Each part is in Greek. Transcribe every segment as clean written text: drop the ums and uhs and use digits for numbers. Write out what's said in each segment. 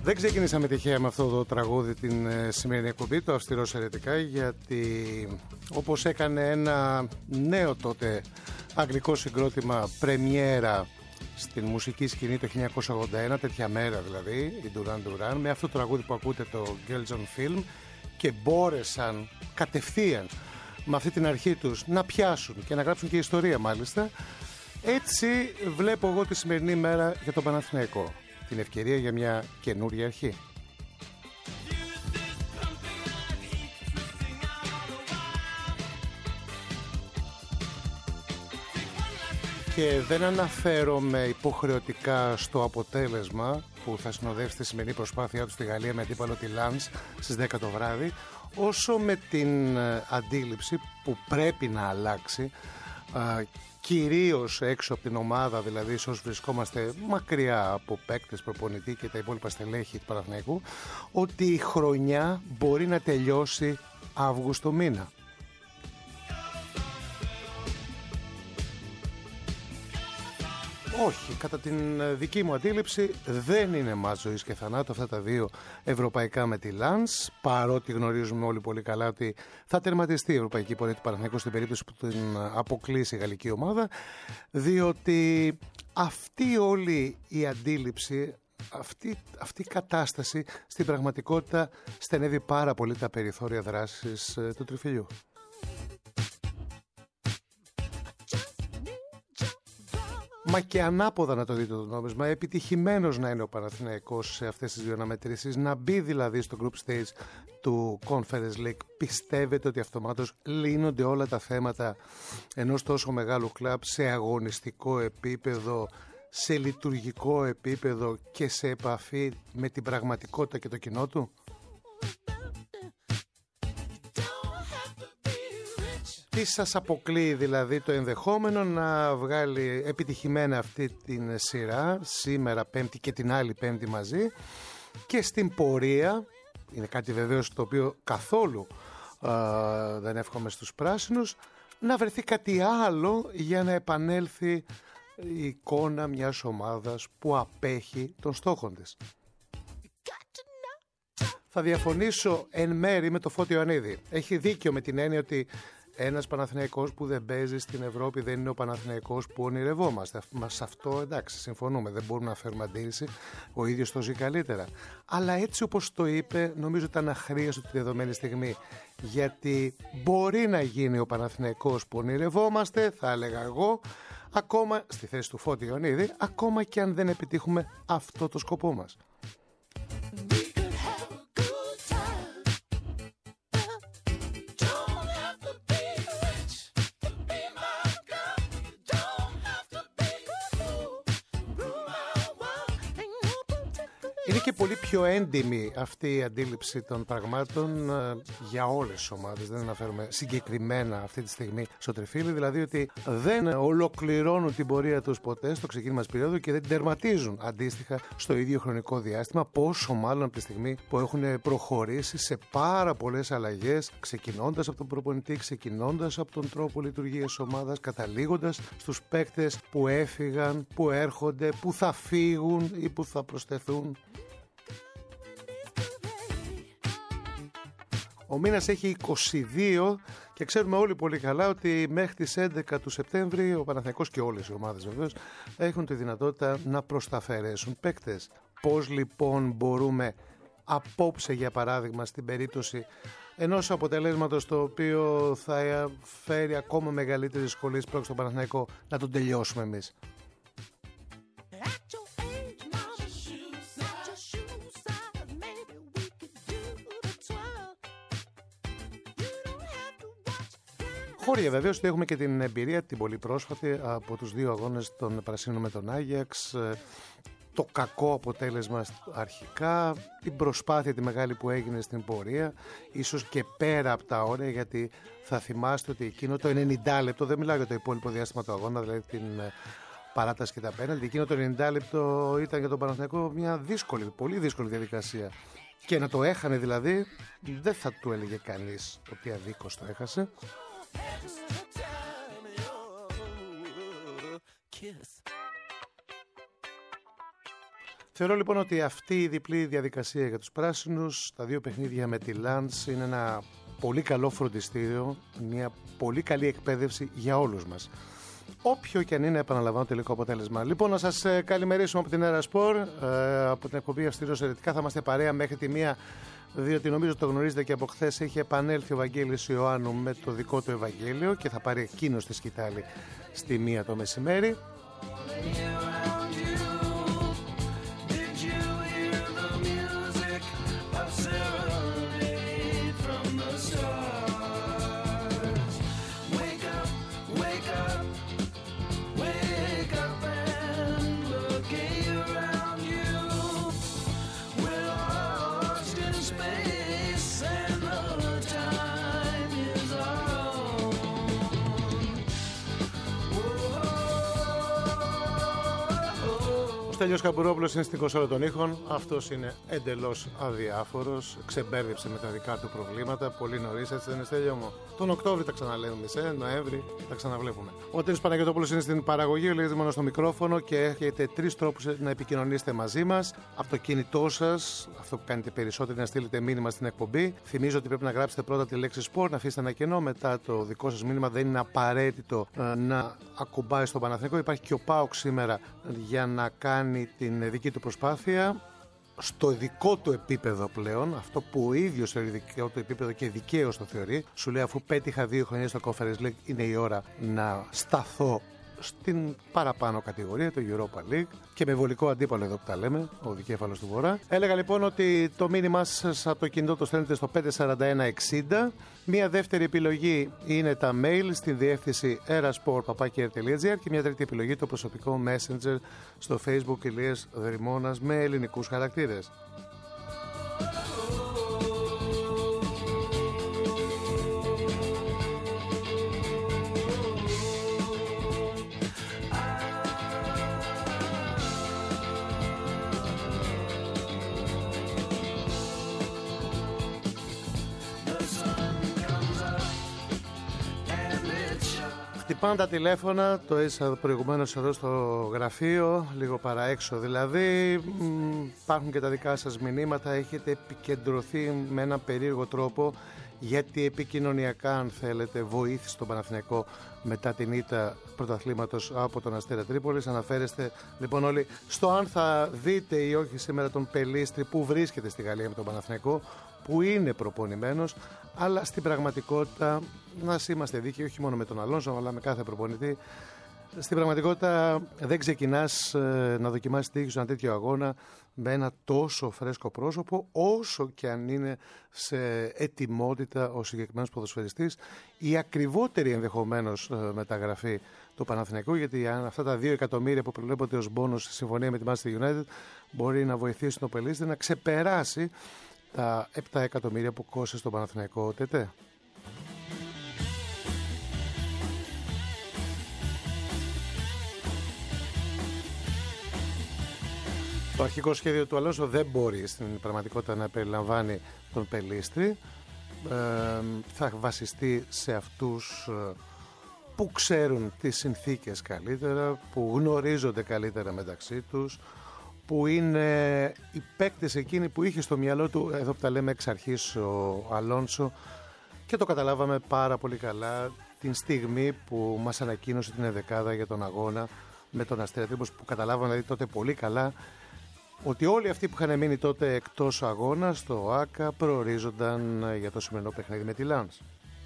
Δεν ξεκινήσαμε τυχαία με αυτό το τραγούδι την σημερινή εκπομπή, το Αυστηρός Αιρετικά, γιατί όπως έκανε ένα νέο τότε αγγλικό συγκρότημα πρεμιέρα στην μουσική σκηνή το 1981, τέτοια μέρα δηλαδή, η Duran Duran, με αυτό το τραγούδι που ακούτε, το Girls on Film, και μπόρεσαν κατευθείαν με αυτή την αρχή τους να πιάσουν και να γράψουν και ιστορία μάλιστα. Έτσι βλέπω εγώ τη σημερινή μέρα για τον Παναθηναϊκό, την ευκαιρία για μια καινούρια αρχή. Και δεν αναφέρομαι υποχρεωτικά στο αποτέλεσμα που θα συνοδεύσει τη σημερινή προσπάθειά του στη Γαλλία με αντίπαλο τη Λανς στις 10 το βράδυ, όσο με την αντίληψη που πρέπει να αλλάξει, κυρίως έξω από την ομάδα, δηλαδή όσοι βρισκόμαστε μακριά από παίκτες, προπονητή και τα υπόλοιπα στελέχη του Παναθηναϊκού, ότι η χρονιά μπορεί να τελειώσει Αύγουστο μήνα. Όχι, κατά την δική μου αντίληψη δεν είναι μάτς ζωής και θανάτου αυτά τα δύο ευρωπαϊκά με τη Λανς, παρότι γνωρίζουμε όλοι πολύ καλά ότι θα τερματιστεί η ευρωπαϊκή πορεία του Παναθηναϊκού στην περίπτωση που την αποκλείσει η γαλλική ομάδα, διότι αυτή όλη η αντίληψη, αυτή η κατάσταση στην πραγματικότητα στενεύει πάρα πολύ τα περιθώρια δράσης του τριφυλιού. Μα και ανάποδα να το δείτε το νόμισμα, επιτυχημένος να είναι ο Παναθηναϊκός σε αυτές τις δύο αναμετρήσεις, να μπει δηλαδή στο group stage του Conference League. Πιστεύετε ότι αυτομάτως λύνονται όλα τα θέματα ενός τόσο μεγάλου κλαμπ σε αγωνιστικό επίπεδο, σε λειτουργικό επίπεδο και σε επαφή με την πραγματικότητα και το κοινό του? Τι σας αποκλείει δηλαδή το ενδεχόμενο να βγάλει επιτυχημένα αυτή την σειρά σήμερα Πέμπτη και την άλλη Πέμπτη μαζί, και στην πορεία, είναι κάτι βεβαίως το οποίο καθόλου δεν εύχομαι στους πράσινους, να βρεθεί κάτι άλλο για να επανέλθει η εικόνα μιας ομάδας που απέχει των στόχων της. Θα διαφωνήσω εν μέρη με το Φώτη Ιωαννίδη. Έχει δίκιο με την έννοια ότι ένας Παναθηναϊκός που δεν παίζει στην Ευρώπη δεν είναι ο Παναθηναϊκός που ονειρευόμαστε. Σε αυτό εντάξει, συμφωνούμε, δεν μπορούμε να φέρουμε αντίρρηση. Ο ίδιος το ζει καλύτερα. Αλλά έτσι όπως το είπε, νομίζω ήταν αχρίαστο τη δεδομένη στιγμή. Γιατί μπορεί να γίνει ο Παναθηναϊκός που ονειρευόμαστε, θα έλεγα εγώ, ακόμα στη θέση του Φώτη Ιωαννίδη, ακόμα και αν δεν επιτύχουμε αυτό το σκοπό μας. Είναι και πολύ πιο έντιμη αυτή η αντίληψη των πραγμάτων για όλες τις ομάδες. Δεν αναφέρομαι συγκεκριμένα αυτή τη στιγμή στο τριφύλι, δηλαδή ότι δεν ολοκληρώνουν την πορεία τους ποτέ στο ξεκίνημα της περίοδου και δεν την τερματίζουν αντίστοιχα στο ίδιο χρονικό διάστημα, πόσο μάλλον από τη στιγμή που έχουν προχωρήσει σε πάρα πολλές αλλαγές, ξεκινώντας από τον προπονητή, ξεκινώντας από τον τρόπο λειτουργίας της ομάδας, καταλήγοντας στους παίκτες που έφυγαν, που έρχονται, που θα φύγουν ή που θα προσθεθούν. Ο μήνας έχει 22 και ξέρουμε όλοι πολύ καλά ότι μέχρι τις 11 του Σεπτέμβρη ο Παναθηναϊκός και όλες οι ομάδες βεβαίως έχουν τη δυνατότητα να προσταφαιρέσουν παίκτες. Πώς λοιπόν μπορούμε απόψε, για παράδειγμα, στην περίπτωση ενός αποτελέσματος το οποίο θα φέρει ακόμα μεγαλύτερη δυσκολίες προς τον Παναθηναϊκό, να τον τελειώσουμε εμείς? Χώρια βεβαίως ότι έχουμε και την εμπειρία την πολύ πρόσφατη από τους δύο αγώνες των Πρασίνων με τον Άγιαξ, το κακό αποτέλεσμα αρχικά, την προσπάθεια τη μεγάλη που έγινε στην πορεία, ίσως και πέρα από τα όρια, γιατί θα θυμάστε ότι εκείνο το 90 λεπτό, δεν μιλάω για το υπόλοιπο διάστημα του αγώνα, δηλαδή την παράταση και τα πέναλτι, εκείνο το 90 λεπτό ήταν για τον Παναθηναϊκό μια δύσκολη, πολύ δύσκολη διαδικασία. Και να το έχανε δηλαδή, δεν θα του έλεγε κανείς ότι αδίκως το έχασε. Θεωρώ λοιπόν ότι αυτή η διπλή διαδικασία για τους πράσινους, τα δύο παιχνίδια με τη Lens, είναι ένα πολύ καλό φροντιστήριο, μια πολύ καλή εκπαίδευση για όλους μας. Όποιο και αν είναι, επαναλαμβάνω, τελικό αποτέλεσμα. Λοιπόν, να σας καλημερίσουμε από την Ερασπορ, από την εκπομπή Αυστηρός Ερετικά. Θα είμαστε παρέα μέχρι τη 1, διότι νομίζω το γνωρίζετε και από χθες έχει επανέλθει ο Βαγγέλης Ιωάννου με το δικό του Ευαγγέλιο και θα πάρει εκείνος τη σκητάλη στη 1 το μεσημέρι. Ο Στέλιος Καμπουρόπουλος είναι στην κονσόλα των ήχων. Αυτός είναι εντελώς αδιάφορος. Ξεμπέρδεψε με τα δικά του προβλήματα. Πολύ νωρίς, έτσι δεν είναι, Στέλιο μου? Τον Οκτώβρη τα ξαναλέμε, Νοέμβρη τα ξαναβλέπουμε. Ο Τένις Παναγιωτόπουλος είναι στην παραγωγή, λέγεται μόνο στο μικρόφωνο και έχετε 3 τρόπους να επικοινωνήσετε μαζί μας. Από το κινητό σας, αυτό που κάνετε περισσότερο, να στείλετε μήνυμα στην εκπομπή. Θυμίζω ότι πρέπει να γράψετε πρώτα τη λέξη sport, να αφήσετε ένα κενό μετά το δικό σας μήνυμα. Δεν είναι απαραίτητο να ακουμπάει στον Παναθηναϊκό. Υπάρχει και ο ΠΑΟΚ σήμερα για να κάνει την δική του προσπάθεια στο δικό του επίπεδο πλέον, αυτό που ο ίδιος θεωρεί δικό του επίπεδο και δικαίως το θεωρεί. Σου λέει, αφού πέτυχα 2 χρονιές στο Conference League, είναι η ώρα να σταθώ στην παραπάνω κατηγορία, το Europa League, και με βολικό αντίπαλο εδώ που τα λέμε, ο δικέφαλος του Βορρά. Έλεγα λοιπόν ότι το μήνυμά σας από το κινητό το στέλνετε στο 54160. Μία δεύτερη επιλογή είναι τα mail στην διεύθυνση erasport@r.gr και μια τρίτη επιλογή το προσωπικό messenger στο Facebook Ηλίας Δρυμώνας με ελληνικούς χαρακτήρες. Χτυπάνε τα τηλέφωνα, το έζησα προηγουμένως εδώ στο γραφείο, λίγο παραέξω δηλαδή. Υπάρχουν και τα δικά σας μηνύματα, έχετε επικεντρωθεί με έναν περίεργο τρόπο, γιατί επικοινωνιακά, αν θέλετε, βοήθησε τον Παναθηναϊκό μετά την ήττα πρωταθλήματος από τον Αστέρα Τρίπολης. Αναφέρεστε λοιπόν όλοι στο αν θα δείτε ή όχι σήμερα τον Πελίστρη που βρίσκεται στη Γαλλία με τον Παναθηναϊκό, που είναι προπονημένος, αλλά στην πραγματικότητα, να είμαστε δίκαιοι, όχι μόνο με τον Αλόνσο αλλά με κάθε προπονητή, στην πραγματικότητα δεν ξεκινάς να δοκιμάσεις τύχη σε ένα τέτοιο αγώνα με ένα τόσο φρέσκο πρόσωπο, όσο και αν είναι σε ετοιμότητα ο συγκεκριμένος ποδοσφαιριστής. Η ακριβότερη ενδεχομένως μεταγραφή του Παναθηναϊκού, γιατί αυτά τα 2 εκατομμύρια που προβλέπονται ως μπόνους στη συμφωνία με τη Manchester United μπορεί να βοηθήσουν τον Πελίστη να ξεπεράσει τα 7 εκατομμύρια που κόστησε στον Παναθηναϊκό ΤΕΤΕ. Το αρχικό σχέδιο του Αλόνσο δεν μπορεί στην πραγματικότητα να περιλαμβάνει τον Πελίστρη. Θα βασιστεί σε αυτούς που ξέρουν τις συνθήκες καλύτερα, που γνωρίζονται καλύτερα μεταξύ τους, που είναι οι παίκτες εκείνοι που είχε στο μυαλό του, εδώ που τα λέμε εξ αρχής, ο Αλόνσο, και το καταλάβαμε πάρα πολύ καλά την στιγμή που μας ανακοίνωσε την ενδεκάδα για τον αγώνα με τον Αστέρα Τρίπολης, που καταλάβαμε δηλαδή τότε πολύ καλά ότι όλοι αυτοί που είχαν μείνει τότε εκτός αγώνα στο ΆΚΑ προορίζονταν για το σημερινό παιχνίδι με τη Λάνς.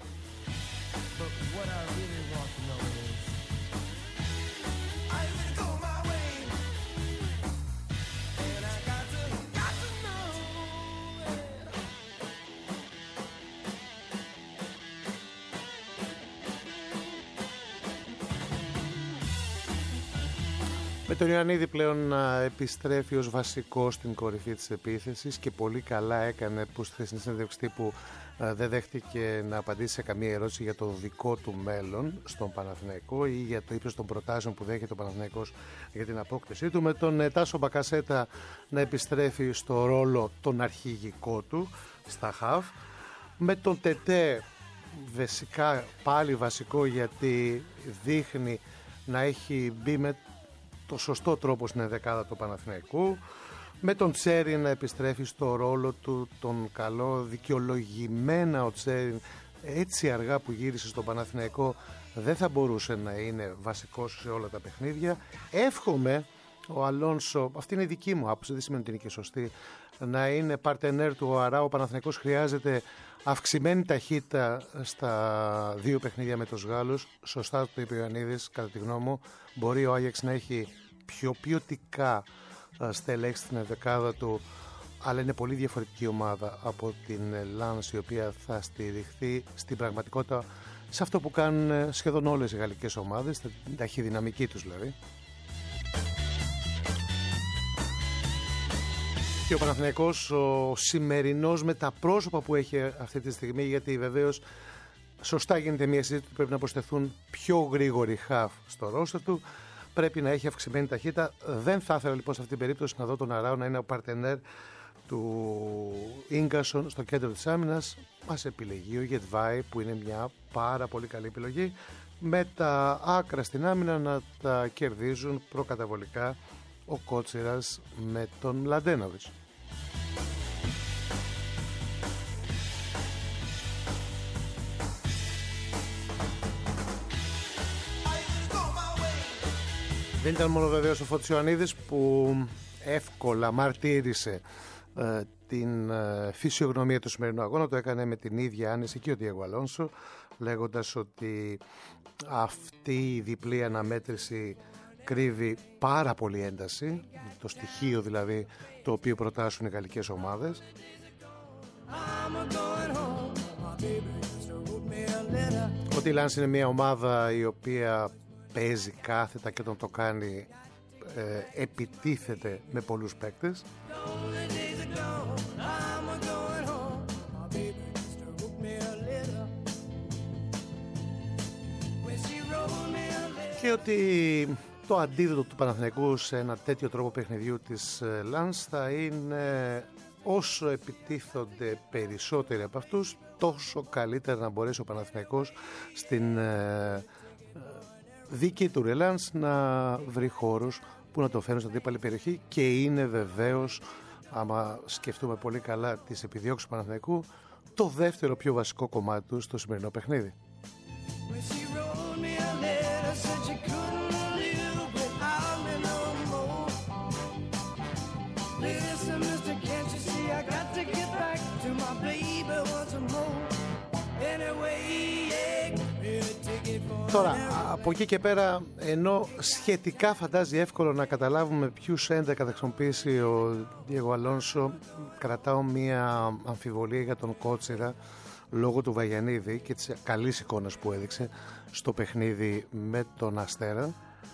Με τον Ιωαννίδη πλέον να επιστρέφει ως βασικό στην κορυφή της επίθεσης, και πολύ καλά έκανε που στη χθεσινή συνέντευξη τύπου δεν δέχτηκε να απαντήσει σε καμία ερώτηση για το δικό του μέλλον στον Παναθηναϊκό ή για το ύψος των προτάσεων που δέχεται ο Παναθηναϊκός για την απόκτησή του. Με τον Τάσο Μπακασέτα να επιστρέφει στο ρόλο τον αρχηγικό του στα χαφ. Με τον Τετέ βασικά πάλι βασικό, γιατί δείχνει να έχει μπει με το σωστό τρόπο στην ενδεκάδα του Παναθηναϊκού. με τον Τσέριν να επιστρέφει στο ρόλο του, τον καλό, δικαιολογημένα ο Τσέριν έτσι αργά που γύρισε στον Παναθηναϊκό δεν θα μπορούσε να είναι βασικός σε όλα τα παιχνίδια. Εύχομαι ο Αλόνσο, αυτή είναι η δική μου άποψη, δεν σημαίνει ότι είναι και σωστή, να είναι παρτενέρ του ο Αράο. Ο Παναθηναϊκός χρειάζεται αυξημένη ταχύτητα στα δύο παιχνίδια με τους Γάλλους. Σωστά το είπε ο Ιωαννίδης, κατά τη γνώμη μου. Μπορεί ο Άγιαξ να έχει πιο ποιοτικά στελέχη στην δεκάδα του, αλλά είναι πολύ διαφορετική ομάδα από την Λανς, η οποία θα στηριχθεί στην πραγματικότητα σε αυτό που κάνουν σχεδόν όλες οι γαλλικές ομάδες, την ταχυδυναμική τους δηλαδή. Και ο Παναθηναϊκός ο σημερινός με τα πρόσωπα που έχει αυτή τη στιγμή, γιατί βεβαίως σωστά γίνεται μια συζήτηση ότι πρέπει να προσθεθούν πιο γρήγοροι χαφ στο ρόστερ του, πρέπει να έχει αυξημένη ταχύτητα. Δεν θα ήθελα λοιπόν σε αυτή την περίπτωση να δω τον Αράο να είναι ο παρτενέρ του Ίγκασον στο κέντρο της άμυνας. Μας επιλεγεί ο Γετβάη, που είναι μια πάρα πολύ καλή επιλογή, με τα άκρα στην άμυνα να τα κερδίζουν προκαταβολικά ο Κότσιρας με τον Λαντένοβιτς. Δεν ήταν μόνο βεβαίως ο Φώτης Ιωαννίδης που εύκολα μαρτύρησε την φυσιογνωμία του σημερινού αγώνα. Το έκανε με την ίδια άνεση και ο Διέγκο Αλόνσο, λέγοντας ότι αυτή η διπλή αναμέτρηση κρύβει πάρα πολύ ένταση, το στοιχείο δηλαδή το οποίο προτάσουν οι γαλλικές ομάδες. Ότι η Λανς είναι μια ομάδα η οποία παίζει κάθετα και όταν το κάνει επιτίθεται με πολλούς παίκτες. Και ότι το αντίδοτο του Παναθηναϊκού σε ένα τέτοιο τρόπο παιχνιδιού της Λανς θα είναι όσο επιτίθονται περισσότεροι από αυτούς, τόσο καλύτερα να μπορέσει ο Παναθηναϊκός στην δίκη του Λανς να βρει χώρους που να το φέρουν στην αντίπαλη περιοχή, και είναι βεβαίως, άμα σκεφτούμε πολύ καλά τις επιδιώξεις του Παναθηναϊκού, το δεύτερο πιο βασικό κομμάτι του στο σημερινό παιχνίδι. Τώρα, από εκεί και πέρα, ενώ σχετικά φαντάζει εύκολο να καταλάβουμε ποιους 11 θα χρησιμοποιήσει ο Διέγκο Αλόνσο, κρατάω μία αμφιβολία για τον Κότσιρα λόγω του Βαγιανίδη και της καλής εικόνας που έδειξε στο παιχνίδι με τον Αστέρα.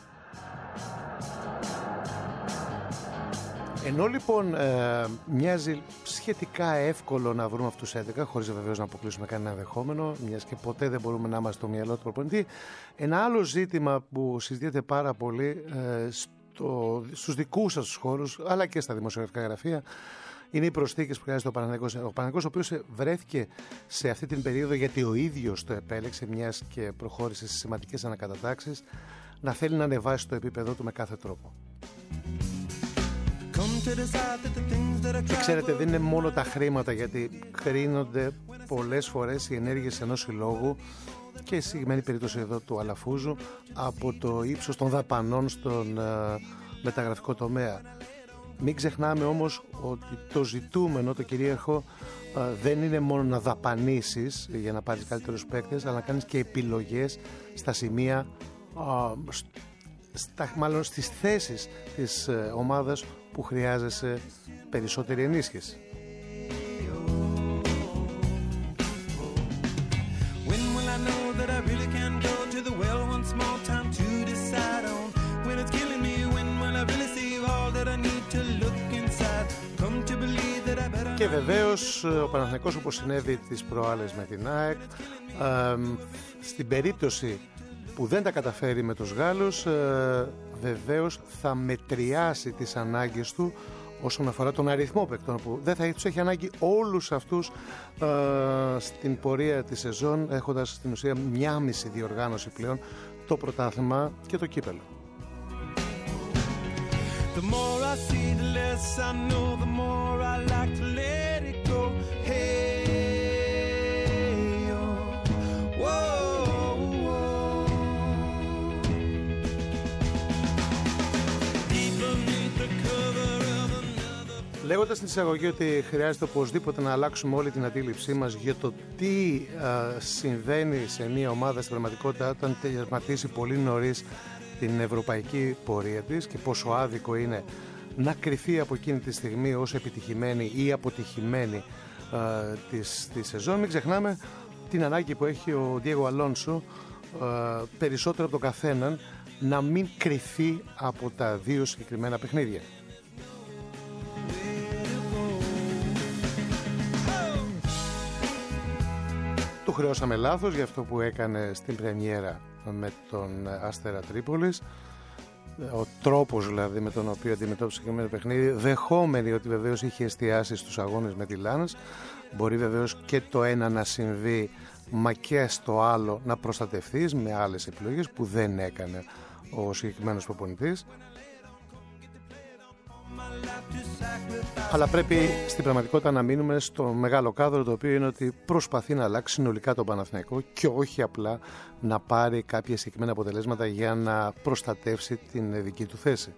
Ενώ λοιπόν μοιάζει σχετικά εύκολο να βρούμε αυτούς τους 11, χωρίς βεβαίως να αποκλείσουμε κανένα ενδεχόμενο, μιας και ποτέ δεν μπορούμε να είμαστε στο μυαλό του προπονητή, ένα άλλο ζήτημα που συζητιέται πάρα πολύ στους δικούς σας χώρους, αλλά και στα δημοσιογραφικά γραφεία, είναι οι προσθήκες που χρειάζεται ο Παναθηναϊκός. Ο Παναθηναϊκός, ο οποίος βρέθηκε σε αυτή την περίοδο, γιατί ο ίδιος το επέλεξε, μιας και προχώρησε σε σημαντικές ανακατατάξεις, να θέλει να ανεβάσει το επίπεδο του με κάθε τρόπο. Και ξέρετε, δεν είναι μόνο τα χρήματα, γιατί κρίνονται πολλές φορές οι ενέργειες ενός συλλόγου, και στη συγκεκριμένη περίπτωση εδώ του Αλαφούζου, από το ύψος των δαπανών στον μεταγραφικό τομέα. Μην ξεχνάμε όμως ότι το ζητούμενο, το κυρίαρχο, δεν είναι μόνο να δαπανίσεις για να πάρεις καλύτερους παίκτες, αλλά να κάνεις και επιλογές στα σημεία, μάλλον στις θέσεις της ομάδας που χρειάζεσαι περισσότερη ενίσχυση. Και βεβαίως ο Παναθηναϊκός, όπως συνέβη τις προάλλες με την ΑΕΚ, στην περίπτωση που δεν τα καταφέρει με τους Γάλλους, βεβαίως θα μετριάσει τις ανάγκες του όσον αφορά τον αριθμό παικτών, που δεν θα τους έχει ανάγκη όλους αυτούς στην πορεία της σεζόν, έχοντας στην ουσία μια μισή διοργάνωση πλέον, το πρωτάθλημα και το κύπελλο. The more I see, the less I know, the more I like to let it go. Hey, oh, whoa, whoa. Deep beneath the cover of another. Λέγοντας στην εισαγωγή ότι χρειάζεται οπωσδήποτε να αλλάξουμε όλη την αντίληψή μας για το τι συμβαίνει σε μια ομάδα στην πραγματικότητα όταν τερματίσει πολύ νωρίς την ευρωπαϊκή πορεία της και πόσο άδικο είναι να κριθεί από εκείνη τη στιγμή ως επιτυχημένη ή αποτυχημένη τη σεζόν. Μην ξεχνάμε την ανάγκη που έχει ο Ντιέγκο Αλόνσο περισσότερο από τον καθέναν να μην κριθεί από τα δύο συγκεκριμένα παιχνίδια. Του χρεώσαμε λάθος για αυτό που έκανε στην πρεμιέρα με τον Άστερα Τρίπολης, ο τρόπος δηλαδή με τον οποίο αντιμετώπισε το συγκεκριμένο παιχνίδι, δεχόμενοι ότι βεβαίως είχε εστιάσει στους αγώνες με τη Λάνας. Μπορεί βεβαίως και το ένα να συμβεί, μα και στο άλλο να προστατευτείς με άλλες επιλογές που δεν έκανε ο συγκεκριμένος προπονητής. Αλλά πρέπει στην πραγματικότητα να μείνουμε στο μεγάλο κάδρο, το οποίο είναι ότι προσπαθεί να αλλάξει συνολικά τον Παναθηναϊκό και όχι απλά να πάρει κάποια συγκεκριμένα αποτελέσματα για να προστατεύσει την δική του θέση.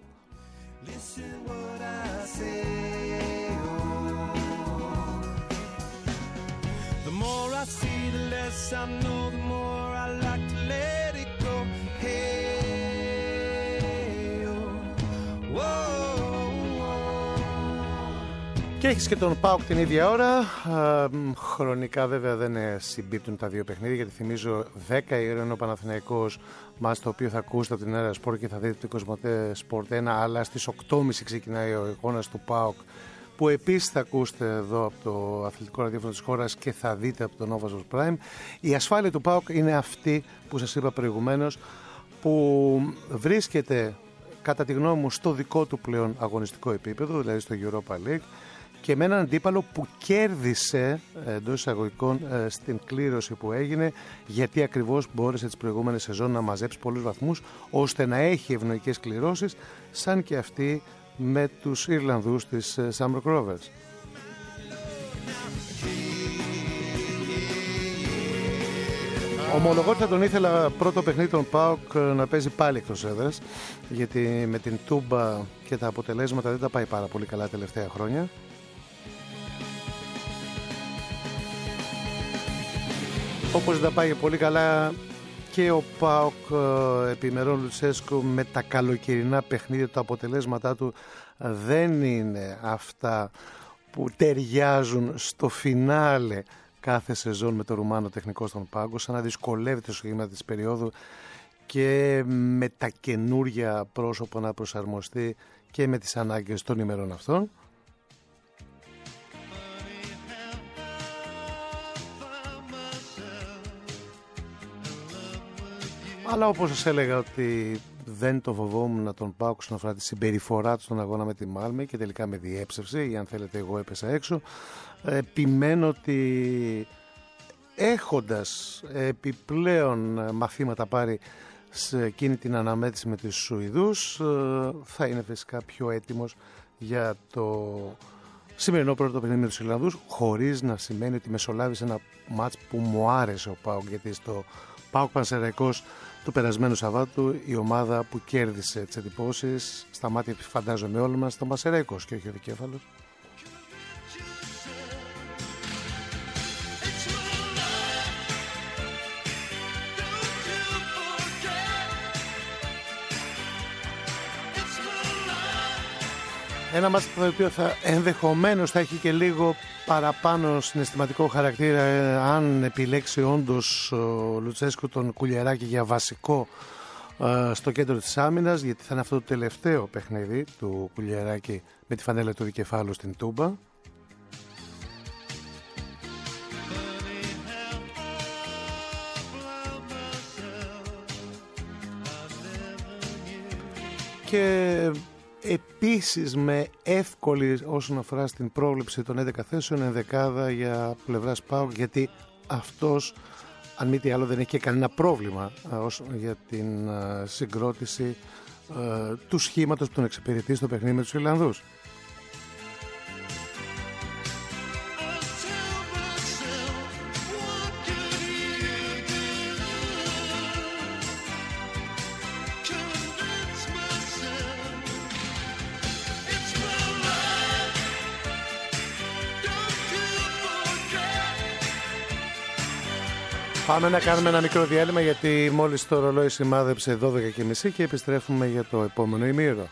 Και έχεις και τον ΠΑΟΚ την ίδια ώρα. Χρονικά βέβαια δεν συμπίπτουν τα δύο παιχνίδια, γιατί θυμίζω 10 η ώρα είναι ο Παναθηναϊκός μας, το οποίο θα ακούσετε από την Έρα Σπορ και θα δείτε το Κοσμοτέ Σπορτ 1, αλλά στις 8.30 ξεκινάει ο αγώνας του ΠΑΟΚ, που επίσης θα ακούσετε εδώ από το αθλητικό ραδιόφωνο της χώρας και θα δείτε από το Nova Sports Prime. Η ασφάλεια του ΠΑΟΚ είναι αυτή που σας είπα προηγουμένως, που βρίσκεται κατά τη γνώμη μου στο δικό του πλέον αγωνιστικό επίπεδο, δηλαδή στο Europa League, και με έναν αντίπαλο που κέρδισε εντός εισαγωγικών στην κλήρωση που έγινε, γιατί ακριβώς μπόρεσε τις προηγούμενες σεζόν να μαζέψει πολλούς βαθμούς ώστε να έχει ευνοϊκές κληρώσεις, σαν και αυτή με τους Ιρλανδούς της Shamrock Rovers. Ομολογώ ότι θα τον ήθελα πρώτο παιχνίδι των ΠΑΟΚ να παίζει πάλι εκτός έδρας, γιατί με την Τούμπα και τα αποτελέσματα δεν τα πάει πάρα πολύ καλά τελευταία χρόνια. Όπως δεν τα πάει πολύ καλά και ο ΠΑΟΚ επιμερών Λουτσέσκου με τα καλοκαιρινά παιχνίδια, τα αποτελέσματά του δεν είναι αυτά που ταιριάζουν στο φινάλε κάθε σεζόν με το Ρουμάνο τεχνικό στον πάγκο, σαν να δυσκολεύεται στο σχήμα της περίοδου και με τα καινούργια πρόσωπα να προσαρμοστεί και με τις ανάγκες των ημερών αυτών. Αλλά όπως σας έλεγα ότι δεν το φοβόμουν τον ΠΑΟΚ όσον αφορά τη συμπεριφορά του στον αγώνα με τη Μάλμη και τελικά με διέψευσε, ή αν θέλετε εγώ έπεσα έξω. Επιμένω ότι έχοντας επιπλέον μαθήματα πάρει σε εκείνη την αναμέτρηση με τους Σουηδούς, θα είναι φυσικά πιο έτοιμος για το σημερινό πρώτο παιχνίδι με τους Ιρλανδούς, χωρίς να σημαίνει ότι μεσολάβησε ένα μάτς που μου άρεσε ο ΠΑΟΚ, γιατί στο ΠΑΟΚ Πανσεραϊκός του περασμένου Σαββάτου η ομάδα που κέρδισε τις εντυπώσεις στα μάτια, φαντάζομαι όλοι μας, ήταν Πανσεραϊκός και όχι ο Δικέφαλος. Ένα μάτς το οποίο θα ενδεχομένως θα έχει και λίγο παραπάνω συναισθηματικό χαρακτήρα, αν επιλέξει όντως ο Λουτσέσκου τον Κουλιεράκη για βασικό στο κέντρο της άμυνας, γιατί θα είναι αυτό το τελευταίο παιχνίδι του Κουλιεράκη με τη φανέλα του Δικεφάλου στην Τούμπα. Και επίσης με εύκολη όσον αφορά στην πρόβλεψη των 11 θέσεων ενδεκάδα για πλευράς ΠΑΟΚ, γιατί αυτός αν μη τι άλλο δεν έχει και κανένα πρόβλημα για την συγκρότηση του σχήματος που τον εξυπηρετεί στο παιχνίδι με τους Ιρλανδούς. Πάμε να κάνουμε ένα μικρό διάλειμμα γιατί μόλις το ρολόι σημάδεψε 12:30 και επιστρέφουμε για το επόμενο ημίωρο.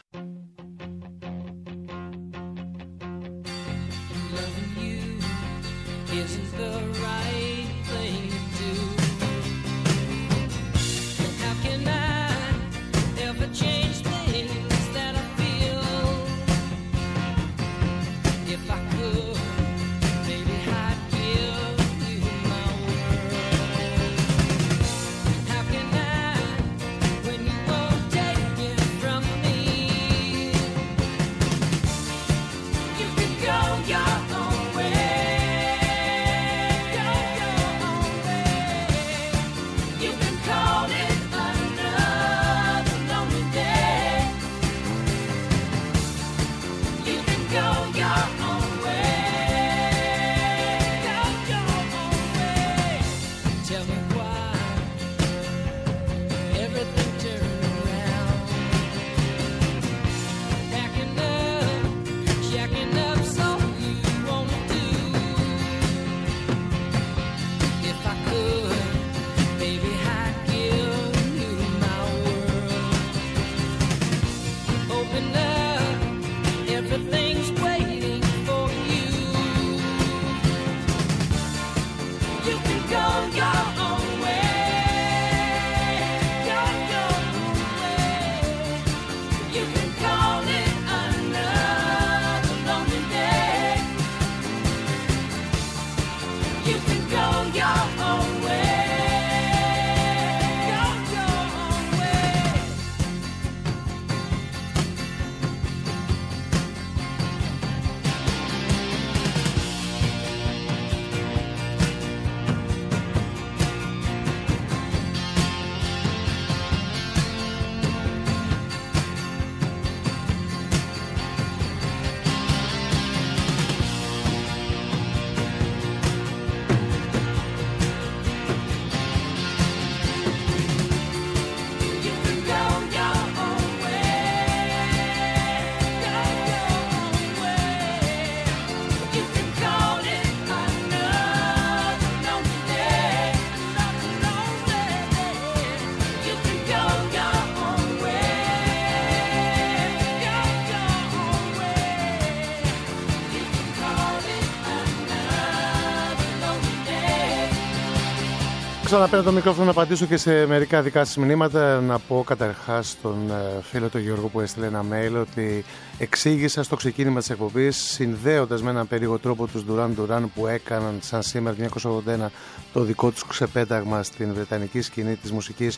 Να παίρνω το μικρόφωνο να απαντήσω και σε μερικά δικά σας μηνύματα. Να πω καταρχάς στον φίλο τον Γιώργο που έστειλε ένα mail ότι εξήγησα στο ξεκίνημα της εκπομπής, συνδέοντας με έναν περίεργο τρόπο τους Duran Duran που έκαναν σαν σήμερα 1981 το δικό τους ξεπέταγμα στην βρετανική σκηνή της μουσικής,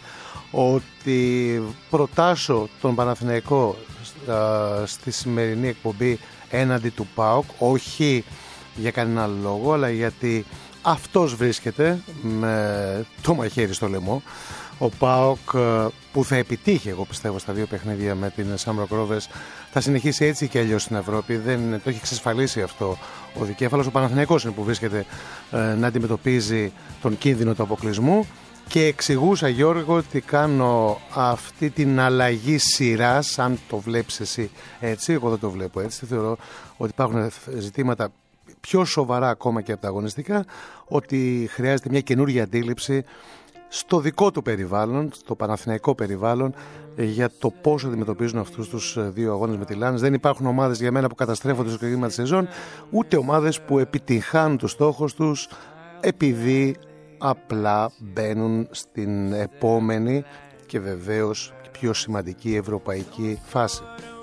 ότι προτάσω τον Παναθηναϊκό στη σημερινή εκπομπή έναντι του ΠΑΟΚ, όχι για κανένα λόγο, αλλά γιατί αυτός βρίσκεται με το μαχαίρι στο λαιμό. Ο ΠΑΟΚ που θα επιτύχει, εγώ πιστεύω, στα δύο παιχνίδια με την Shamrock Rovers, θα συνεχίσει έτσι και αλλιώς στην Ευρώπη. Δεν το έχει εξασφαλίσει αυτό ο δικέφαλος. Ο Παναθηναϊκός είναι που βρίσκεται να αντιμετωπίζει τον κίνδυνο του αποκλεισμού. Και εξηγούσα, Γιώργο, ότι κάνω αυτή την αλλαγή σειράς, αν το βλέπεις εσύ έτσι, εγώ δεν το βλέπω έτσι. Θεωρώ ότι υπάρχουν ζητήματα πιο σοβαρά ακόμα και από τα αγωνιστικά, ότι χρειάζεται μια καινούργια αντίληψη στο δικό του περιβάλλον, στο παναθηναϊκό περιβάλλον, για το πώς αντιμετωπίζουν αυτούς τους δύο αγώνες με τη Λάνς. Δεν υπάρχουν ομάδες για μένα που καταστρέφονται στο κλίμα της σεζόν, ούτε ομάδες που επιτυγχάνουν τους στόχους τους επειδή απλά μπαίνουν στην επόμενη και βεβαίως πιο σημαντική ευρωπαϊκή φάση.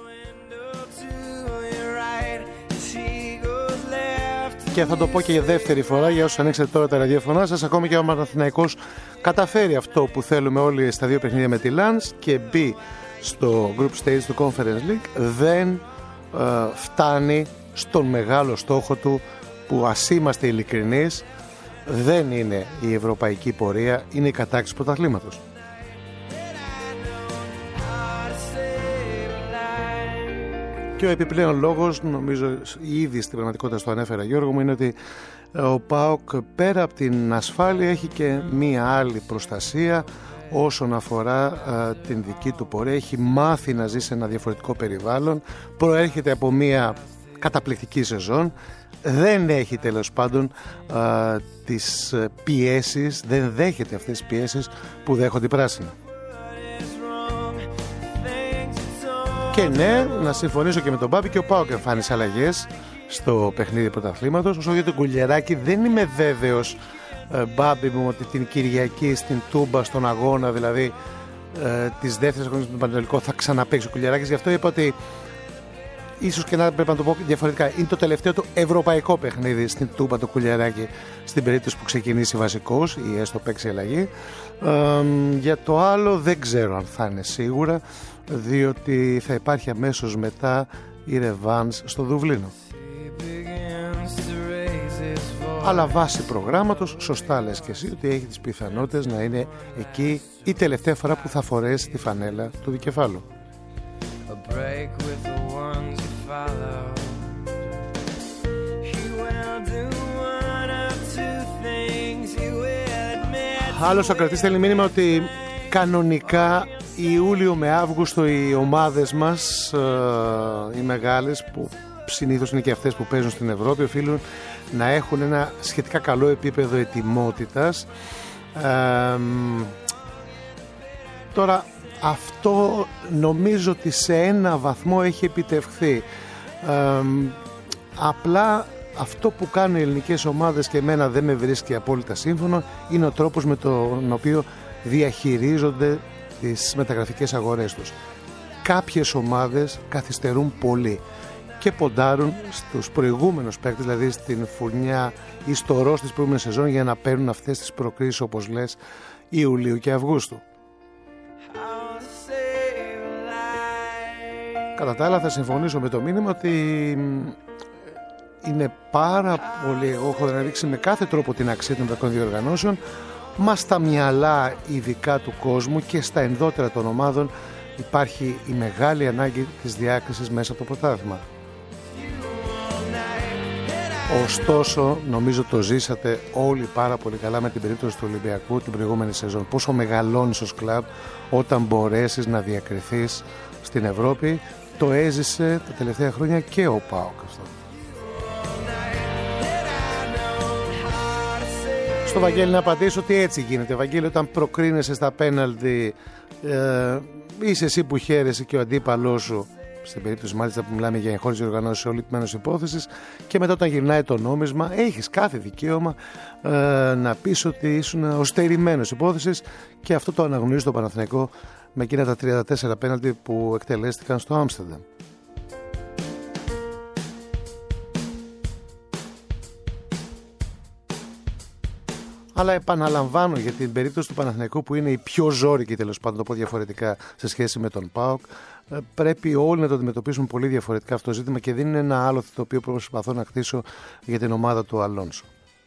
Και θα το πω και για δεύτερη φορά για όσους ανοίξετε τώρα τα ραδιόφωνά σας, ακόμη και ο Παναθηναϊκός καταφέρει αυτό που θέλουμε όλοι στα δύο παιχνίδια με τη Lens και μπει στο group stage του Conference League, δεν φτάνει στον μεγάλο στόχο του, που, ας είμαστε ειλικρινείς, δεν είναι η ευρωπαϊκή πορεία, είναι η κατάκτηση πρωταθλήματος. και ο επιπλέον λόγος, νομίζω ήδη στην πραγματικότητα στο ανέφερα Γιώργο μου, είναι ότι ο ΠΑΟΚ πέρα από την ασφάλεια έχει και μία άλλη προστασία όσον αφορά την δική του πορεία. Έχει μάθει να ζει σε ένα διαφορετικό περιβάλλον, προέρχεται από μία καταπληκτική σεζόν, δεν έχει τέλος πάντων τις πιέσεις, δεν δέχεται αυτές τις πιέσεις που δέχονται οι πράσινοι. Και ναι, να συμφωνήσω και με τον Μπάμπη, και ο ΠΑΟΚ εμφάνισε αλλαγές στο παιχνίδι πρωταθλήματος. Όσο για τον Κουλιεράκη, δεν είμαι βέβαιος, Μπάμπη μου, ότι την Κυριακή στην Τούμπα, στον αγώνα δηλαδή της δεύτερης αγώνας του Πανετολικό, θα ξαναπαίξει ο Κουλιεράκης. Γι' αυτό είπα ότι ίσως και να πρέπει να το πω διαφορετικά. Είναι το τελευταίο του ευρωπαϊκό παιχνίδι στην Τούμπα το Κουλιεράκη, στην περίπτωση που ξεκινήσει βασικός ή έστω παίξει αλλαγή. Για το άλλο δεν ξέρω αν θα είναι σίγουρα, διότι θα υπάρχει αμέσως μετά η ρεβάνς στο Δουβλίνο. Αλλά βάσει προγράμματος, σωστά λες και εσύ, ότι έχει τις πιθανότητες να είναι εκεί η τελευταία φορά που θα φορέσει τη φανέλα του δικεφάλου. Άλλος ο κρατής στέλνει μήνυμα ότι κανονικά Ιούλιο με Αύγουστο οι ομάδες μας, οι μεγάλες, που συνήθως είναι και αυτές που παίζουν στην Ευρώπη, οφείλουν να έχουν ένα σχετικά καλό επίπεδο ετοιμότητας. Τώρα αυτό νομίζω ότι σε ένα βαθμό έχει επιτευχθεί. Απλά αυτό που κάνουν οι ελληνικές ομάδες, και εμένα δεν με βρίσκει απόλυτα σύμφωνο, είναι ο τρόπος με τον οποίο διαχειρίζονται τις μεταγραφικές αγορές τους. Κάποιες ομάδες καθυστερούν πολύ και ποντάρουν στους προηγούμενους παίκτες, δηλαδή στην φουρνιά ή στο ροζ της προηγούμενης σεζόν, για να παίρνουν αυτές τις προκρίσεις, όπως λες, Ιουλίου και Αυγούστου. Κατά τα άλλα, θα συμφωνήσω με το μήνυμα ότι είναι πάρα πολύ, εγώ έχω αναδείξει με κάθε τρόπο την αξία των ευρωπαϊκών διοργανώσεων, μα στα μυαλά ειδικά του κόσμου και στα ενδότερα των ομάδων υπάρχει η μεγάλη ανάγκη της διάκρισης μέσα από το πρωτάθλημα. Ωστόσο, νομίζω το ζήσατε όλοι πάρα πολύ καλά με την περίπτωση του Ολυμπιακού την προηγούμενη σεζόν. Πόσο μεγαλώνεις ως κλαμπ όταν μπορέσεις να διακριθείς στην Ευρώπη. Το έζησε τα τελευταία χρόνια και ο ΠΑΟΚ αυτό. Στο Βαγγέλη να απαντήσω ότι έτσι γίνεται. Βαγγέλη, όταν προκρίνεσαι στα πέναλτι, είσαι εσύ που χαίρεσαι και ο αντίπαλός σου, στην περίπτωση μάλιστα που μιλάμε για εγχώριες διοργανώσεις ολοκληρωμένης υπόθεσης, και μετά όταν γυρνάει το νόμισμα έχεις κάθε δικαίωμα να πεις ότι ήσουν ο στερημένος υπόθεσης, και αυτό το αναγνωρίζει το Παναθηναϊκό με εκείνα τα 34 πέναλτι που εκτελέστηκαν στο Άμστερνταμ. Αλλά επαναλαμβάνω, για την περίπτωση του Παναθηναϊκού, που είναι η πιο ζώρικη, τέλος πάντων, το πω διαφορετικά, σε σχέση με τον ΠΑΟΚ, πρέπει όλοι να το αντιμετωπίσουν πολύ διαφορετικά αυτό το ζήτημα, και δεν είναι ένα άλλο το οποίο προσπαθώ να χτίσω για την ομάδα του Αλόνσο.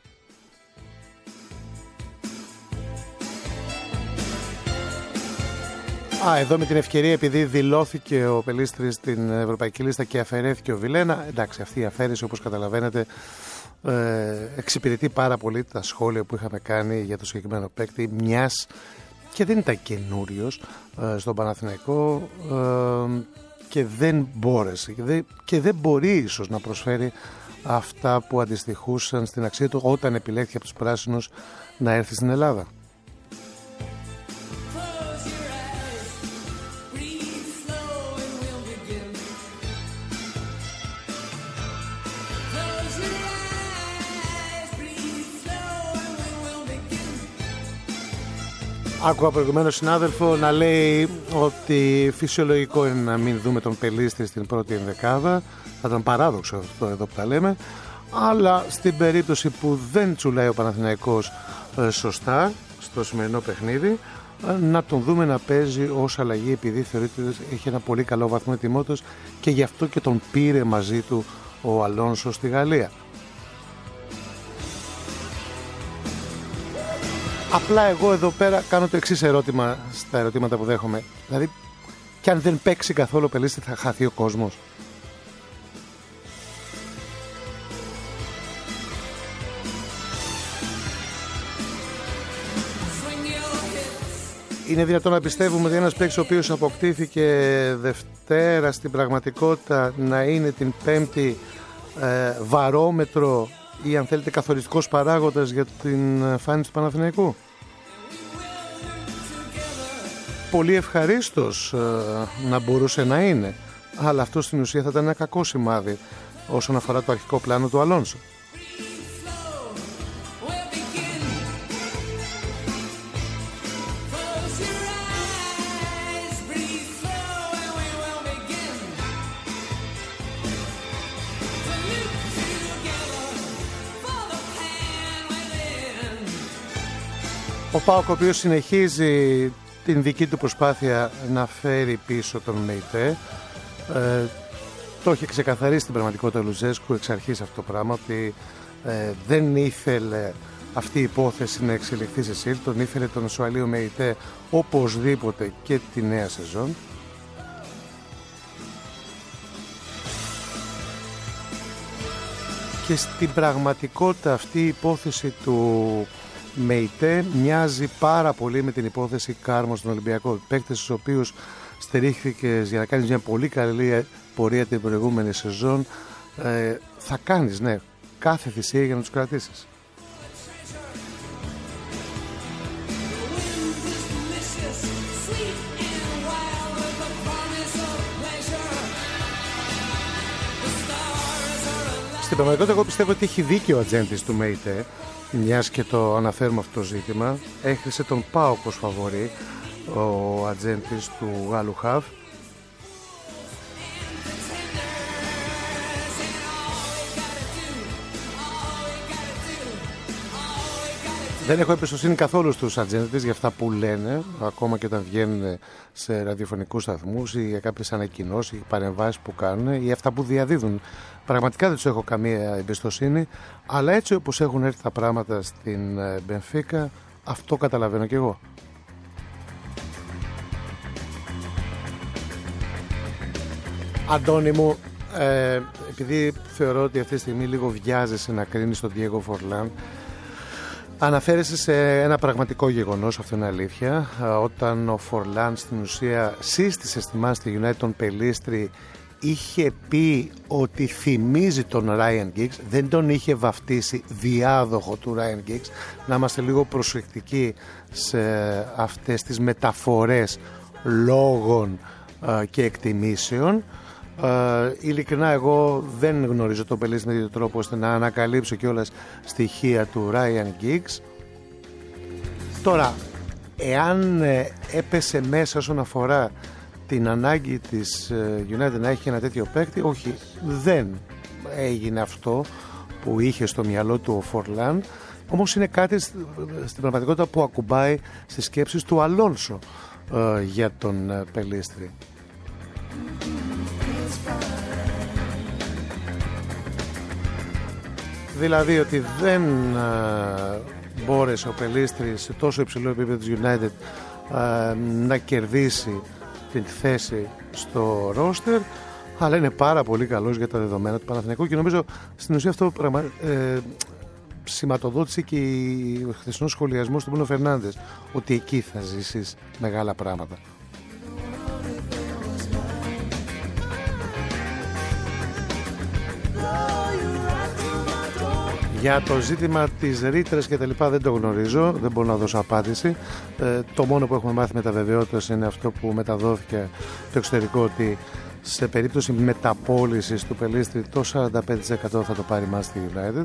Εδώ με την ευκαιρία, επειδή δηλώθηκε ο Πελίστρης στην ευρωπαϊκή λίστα και αφαιρέθηκε ο Βιλένα, εντάξει, αυτή η αφαίρεση, όπως καταλαβαίνετε, εξυπηρετεί πάρα πολύ τα σχόλια που είχαμε κάνει για το συγκεκριμένο παίκτη, μιας και δεν ήταν καινούριος στον Παναθηναϊκό, και δεν μπόρεσε και δεν μπορεί ίσως να προσφέρει αυτά που αντιστοιχούσαν στην αξία του όταν επιλέχθηκε από τους πράσινους να έρθει στην Ελλάδα. Άκουγα προηγουμένως συνάδελφο να λέει ότι φυσιολογικό είναι να μην δούμε τον Πελίστη στην πρώτη ενδεκάδα. Θα ήταν παράδοξο αυτό εδώ που τα λέμε. Αλλά στην περίπτωση που δεν τσουλάει ο Παναθηναϊκός σωστά στο σημερινό παιχνίδι, να τον δούμε να παίζει ως αλλαγή, επειδή θεωρείται ότι έχει ένα πολύ καλό βαθμό ετοιμότητας, και γι' αυτό και τον πήρε μαζί του ο Αλόνσο στη Γαλλία. Απλά εγώ εδώ πέρα κάνω το εξής ερώτημα στα ερωτήματα που δέχομαι. Δηλαδή, και αν δεν παίξει καθόλου ο Πελίστη, θα χαθεί ο κόσμος? Είναι δυνατόν να πιστεύουμε ότι ένας παίκτης ο οποίος αποκτήθηκε Δευτέρα στην πραγματικότητα να είναι την Πέμπτη βαρόμετρο ή αν θέλετε καθοριστικός παράγοντας για την εμφάνιση του Παναθηναϊκού? Πολύ ευχαρίστως να μπορούσε να είναι, αλλά αυτό στην ουσία θα ήταν ένα κακό σημάδι όσον αφορά το αρχικό πλάνο του Αλόνσο. Ο ΠΑΟΚ, ο οποίος συνεχίζει την δική του προσπάθεια να φέρει πίσω τον ΜΕΙΤΕ, το είχε ξεκαθαρίσει στην πραγματικότητα ο Λουζέσκου εξ αρχής αυτό το πράγμα, ότι δεν ήθελε αυτή η υπόθεση να εξελιχθεί σε ΣΥΛ, τον ήθελε τον Σουαλίου ΜΕΙΤΕ οπωσδήποτε και τη νέα σεζόν. Και στην πραγματικότητα αυτή η υπόθεση του ΜΕΙΤΕ μοιάζει πάρα πολύ με την υπόθεση Κάρμο στον Ολυμπιακό. Παίκτες στους οποίους στηρίχθηκες για να κάνεις μια πολύ καλή πορεία την προηγούμενη σεζόν, θα κάνεις κάθε θυσία για να τους κρατήσεις. Στην πραγματικότητα εγώ πιστεύω ότι έχει δίκιο ο ατζέντης του ΜΕΙΤΕ, μιας και το αναφέρουμε αυτό το ζήτημα. Έχρισε τον ΠΑΟΚ ως φαβορί ο ατζέντης του Γάλλου Χαβ. Δεν έχω εμπιστοσύνη καθόλου στους ατζέντες για αυτά που λένε, ακόμα και όταν βγαίνουν σε ραδιοφωνικούς σταθμούς ή για κάποιες ανακοινώσεις ή παρεμβάσεις που κάνουν ή αυτά που διαδίδουν. Πραγματικά δεν τους έχω καμία εμπιστοσύνη, αλλά έτσι όπως έχουν έρθει τα πράγματα στην Μπενφίκα, αυτό καταλαβαίνω κι εγώ. Αντώνη μου, επειδή θεωρώ ότι αυτή τη στιγμή λίγο βιάζεσαι να κρίνεις τον Diego Forlán, αναφέρεσαι σε ένα πραγματικό γεγονός, αυτό είναι αλήθεια, όταν ο Φορλάν στην ουσία σύστησε στη Manchester United τον Πελίστρη, είχε πει ότι θυμίζει τον Ryan Giggs, δεν τον είχε βαφτίσει διάδοχο του Ryan Giggs. Να είμαστε λίγο προσεκτικοί σε αυτές τις μεταφορές λόγων και εκτιμήσεων. Ειλικρινά εγώ δεν γνωρίζω τον Πελίστρη με τέτοιο τρόπο ώστε να ανακαλύψω κιόλας στοιχεία του Ryan Giggs. Τώρα, εάν έπεσε μέσα όσον αφορά την ανάγκη της United να έχει ένα τέτοιο παίκτη, όχι, δεν έγινε αυτό που είχε στο μυαλό του ο Φορλάν, όμως είναι κάτι στην πραγματικότητα που ακουμπάει στις σκέψεις του Αλόνσο για τον Πελίστρη. Δηλαδή ότι δεν μπόρεσε ο Πελίστρης σε τόσο υψηλό επίπεδο της United να κερδίσει την θέση στο ρόστερ, αλλά είναι πάρα πολύ καλός για τα δεδομένα του Παναθηναϊκού και νομίζω στην ουσία αυτό σηματοδότησε και ο χθεσινός σχολιασμός του Μπρούνο Φερνάντες, ότι εκεί θα ζήσεις μεγάλα πράγματα. Για το ζήτημα της ρήτρας και τα λοιπά δεν το γνωρίζω, δεν μπορώ να δώσω απάντηση. Το μόνο που έχουμε μάθει με τα βεβαιότητας είναι αυτό που μεταδόθηκε το εξωτερικό, ότι σε περίπτωση μεταπώλησης του Πελίστρη το 45% θα το πάρει Manchester United.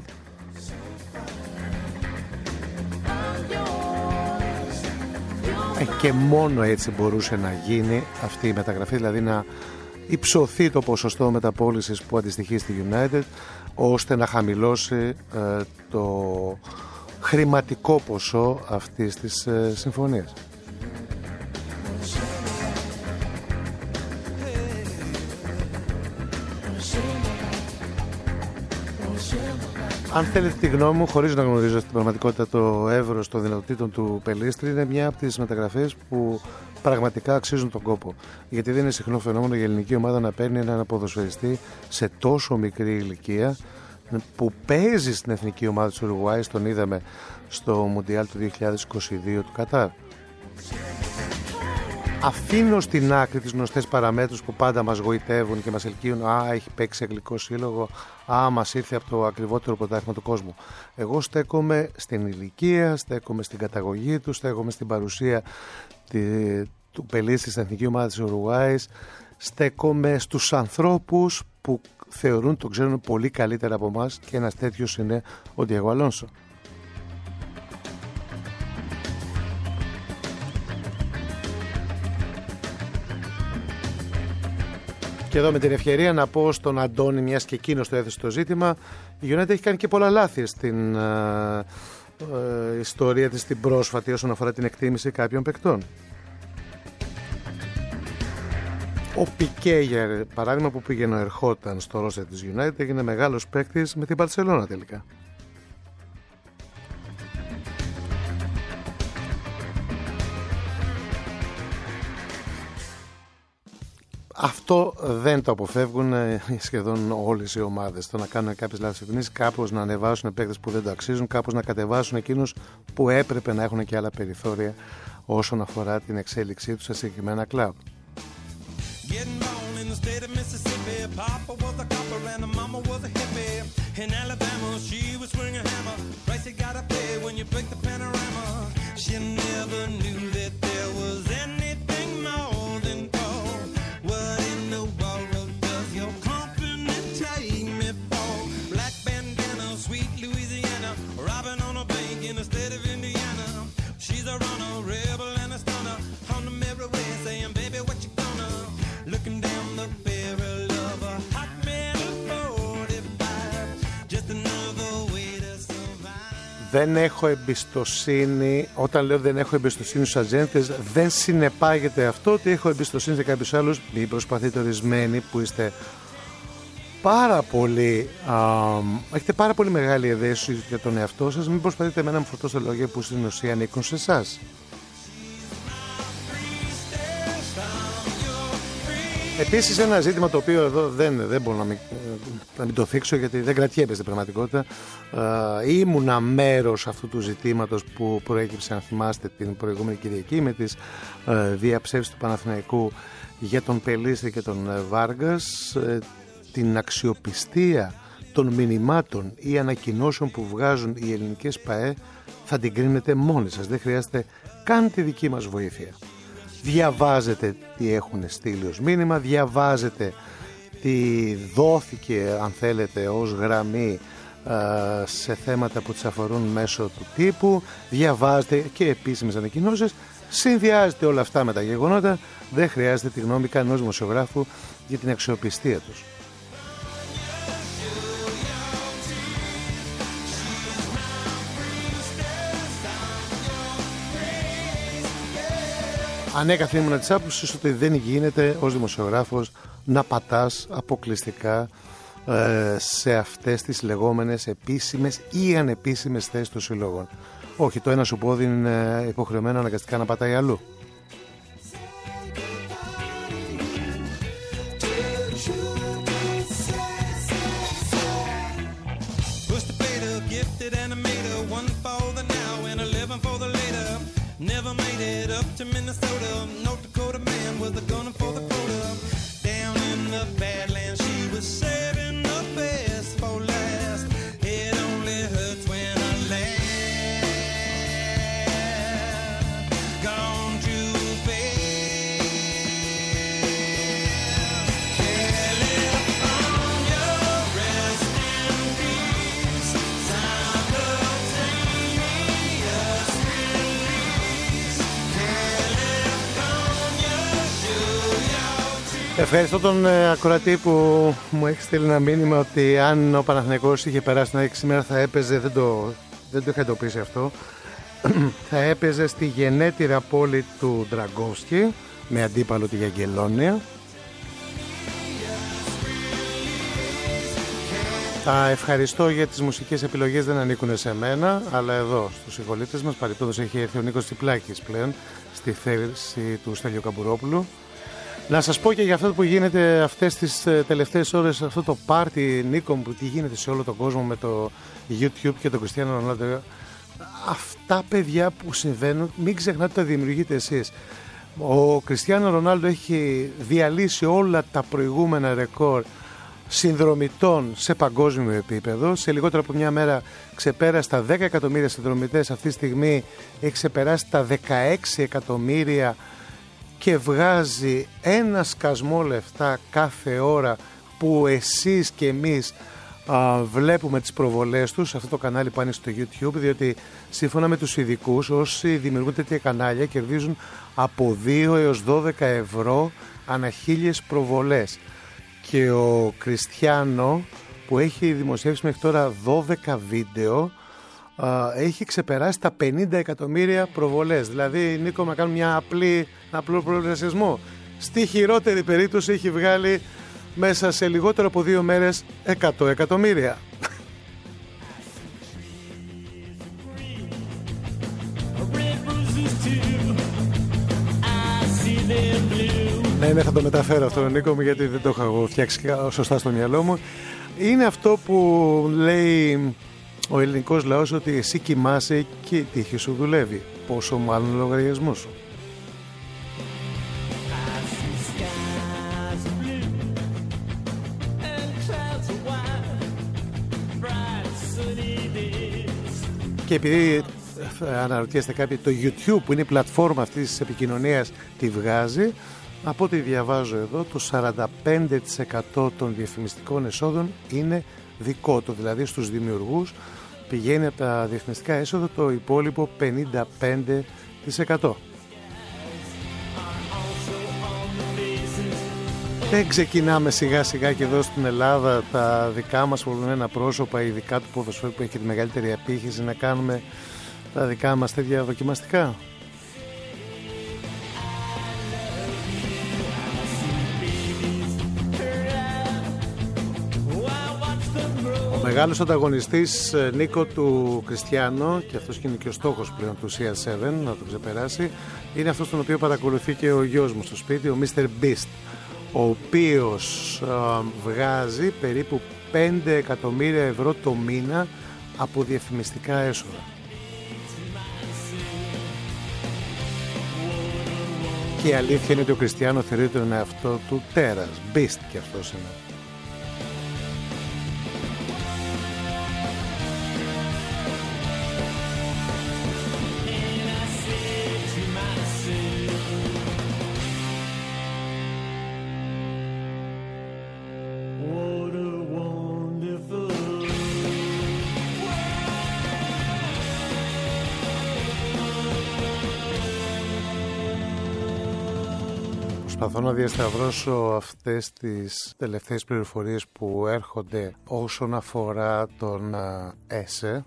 Και μόνο έτσι μπορούσε να γίνει αυτή η μεταγραφή, δηλαδή να υψωθεί το ποσοστό μεταπώλησης που αντιστοιχεί στη United, ώστε να χαμηλώσει το χρηματικό ποσό αυτής της συμφωνίας. Αν θέλετε τη γνώμη μου, χωρίς να γνωρίζω στην πραγματικότητα το εύρος των δυνατοτήτων του Πελίστρη, είναι μια από τις μεταγραφές που πραγματικά αξίζουν τον κόπο. Γιατί δεν είναι συχνό φαινόμενο η ελληνική ομάδα να παίρνει έναν ποδοσφαιριστή σε τόσο μικρή ηλικία, που παίζει στην εθνική ομάδα της Ουρουγουάης, τον είδαμε στο Μουντιάλ του 2022 του Κατάρ. Αφήνω στην άκρη τις γνωστές παραμέτρους που πάντα μας γοητεύουν και μας ελκύουν. Έχει παίξει αγγλικό σύλλογο. Μας ήρθε από το ακριβότερο πρωτάθλημα του κόσμου. Εγώ στέκομαι στην ηλικία, στέκομαι στην καταγωγή του, στέκομαι στην παρουσία του Πελίστη στην εθνική ομάδα της Ουρουγουάης, στέκομαι στους ανθρώπους που θεωρούν, το ξέρουν πολύ καλύτερα από εμάς, και ένας τέτοιος είναι ο Ντιέγκο Αλόνσο. Και εδώ με την ευκαιρία να πω στον Αντώνη, μιας και εκείνος το έθεσε το ζήτημα, η United έχει κάνει και πολλά λάθη στην ιστορία της την πρόσφατη όσον αφορά την εκτίμηση κάποιων παικτών. Ο Πικέ, για παράδειγμα, που πήγαινε ερχόταν στο ρόστερ της United, έγινε μεγάλος παίκτης με την Μπαρσελόνα τελικά. Αυτό δεν το αποφεύγουν σχεδόν όλες οι ομάδες. Το να κάνουν κάποιες λάθος εκτιμήσεις, κάπως να ανεβάσουν παίκτες που δεν το αξίζουν, κάπως να κατεβάσουν εκείνους που έπρεπε να έχουν και άλλα περιθώρια όσον αφορά την εξέλιξή τους σε συγκεκριμένα κλαμπ. Δεν έχω εμπιστοσύνη. Όταν λέω δεν έχω εμπιστοσύνη στους ατζέντες, δεν συνεπάγεται αυτό ότι έχω εμπιστοσύνη σε κάποιους άλλους. Μην προσπαθείτε ορισμένοι που είστε πάρα πολύ, έχετε πάρα πολύ μεγάλη ευαίσθηση για τον εαυτό σας, μην προσπαθείτε εμένα να μου φορτώσετε λόγια που στην ουσία ανήκουν σε εσάς. Επίσης ένα ζήτημα το οποίο εδώ δεν μπορώ να μην το θίξω, γιατί δεν κρατιέμαι στην πραγματικότητα. Ήμουνα μέρος αυτού του ζητήματος που προέκυψε, αν θυμάστε, την προηγούμενη Κυριακή με τις διαψεύσεις του Παναθηναϊκού για τον Πελίστη και τον Βάργας. Την αξιοπιστία των μηνυμάτων ή ανακοινώσεων που βγάζουν οι ελληνικές ΠΑΕ θα την κρίνετε μόνοι σας, δεν χρειάζεται καν τη δική μας βοήθεια. Διαβάζετε τι έχουν στείλει ως μήνυμα, διαβάζετε τι δόθηκε, αν θέλετε, ως γραμμή σε θέματα που τις αφορούν μέσω του τύπου, διαβάζετε και επίσημες ανακοινώσεις, συνδυάζετε όλα αυτά με τα γεγονότα, δεν χρειάζεται τη γνώμη κανένας δημοσιογράφου για την αξιοπιστία τους. Ανέκαθεν ήμουν της άποψης ότι δεν γίνεται ως δημοσιογράφος να πατάς αποκλειστικά σε αυτές τις λεγόμενες επίσημες ή ανεπίσημες θέσεις των συλλόγων. Όχι, το ένα σου πόδι είναι υποχρεωμένο αναγκαστικά να πατάει αλλού. Never made it up to Minnesota. North Dakota man was a gunner for the quota. Down in the Badlands, she was saving the best for last. It only hurts when I laugh. Gone too fast. California, rest in peace. Simultaneous release. Ευχαριστώ τον ακροατή που μου έχει στείλει ένα μήνυμα ότι αν ο Παναθηναϊκός είχε περάσει την 6 μέρα θα έπαιζε, δεν το είχα εντοπίσει αυτό, θα έπαιζε στη γενέτειρα πόλη του Ντραγκόφσκι με αντίπαλο τη Γιαγγελόνια. Τα ευχαριστώ για τις μουσικές επιλογές, δεν ανήκουν σε μένα, αλλά εδώ στους συμπολίτες μας. Παρεπτόντως έχει έρθει ο Νίκος Τσιπλάκης πλέον στη θέση του Στέλιου Καμπουρόπουλου. Να σας πω και για αυτό που γίνεται αυτές τις τελευταίες ώρες, αυτό το πάρτι, Νίκο, που τι γίνεται σε όλο τον κόσμο με το YouTube και τον Κριστιάνο Ρονάλντο. Αυτά, παιδιά, που συμβαίνουν, μην ξεχνάτε, τα δημιουργείτε εσείς. Ο Κριστιάνο Ρονάλντο έχει διαλύσει όλα τα προηγούμενα ρεκόρ συνδρομητών σε παγκόσμιο επίπεδο. Σε λιγότερο από μια μέρα ξεπέρασε τα 10 εκατομμύρια συνδρομητές. Αυτή τη στιγμή έχει ξεπεράσει τα 16 εκατομμύρια και βγάζει ένα σκασμό λεφτά κάθε ώρα που εσείς και εμείς βλέπουμε τις προβολές τους σε αυτό το κανάλι που είναι στο YouTube, διότι σύμφωνα με τους ειδικούς, όσοι δημιουργούν τέτοια κανάλια κερδίζουν από 2 έως 12 ευρώ ανά 1000 προβολές. Και ο Κριστιάνο, που έχει δημοσιεύσει μέχρι τώρα 12 βίντεο, έχει ξεπεράσει τα 50 εκατομμύρια προβολές. Δηλαδή, Νίκο, να κάνουμε ένα απλό προγραμματισμό. Στη χειρότερη περίπτωση έχει βγάλει μέσα σε λιγότερο από 2 μέρες 100 εκατομμύρια. Ναι, θα το μεταφέρω αυτό, Νίκο μου, γιατί δεν το είχα εγώ φτιάξει σωστά στο μυαλό μου. Είναι αυτό που λέει ο ελληνικός λαός, ότι εσύ κοιμάσαι και η τύχη σου δουλεύει. Πόσο μάλλον ο λογαριασμός σου. Και επειδή αναρωτιέστε κάποιοι, το YouTube που είναι η πλατφόρμα αυτής της επικοινωνίας τη βγάζει, από ό,τι διαβάζω εδώ, το 45% των διαφημιστικών εσόδων είναι δικό του, δηλαδή στους δημιουργούς πηγαίνει από τα διαφημιστικά έσοδα το υπόλοιπο 55%. Δεν ξεκινάμε σιγά σιγά και εδώ στην Ελλάδα τα δικά μας προβλημένα πρόσωπα, ειδικά του ποδοσφαίρου που έχει τη μεγαλύτερη απήχηση, να κάνουμε τα δικά μας τέτοια δοκιμαστικά? Ο μεγάλος ανταγωνιστής, Νίκο, του Κριστιάνο, και αυτός είναι και ο στόχος πλέον του CR7 να το ξεπεράσει, είναι αυτός τον οποίο παρακολουθεί και ο γιος μου στο σπίτι, ο Mr. Beast, ο οποίος βγάζει περίπου 5 εκατομμύρια ευρώ το μήνα από διαφημιστικά έσοδα. Και η αλήθεια είναι ότι ο Κριστιάνο θεωρεί τον εαυτό του τέρας, Beast και αυτός είναι. Προσπαθώ να διασταυρώσω αυτές τις τελευταίες πληροφορίες που έρχονται όσον αφορά τον ΕΣΕ.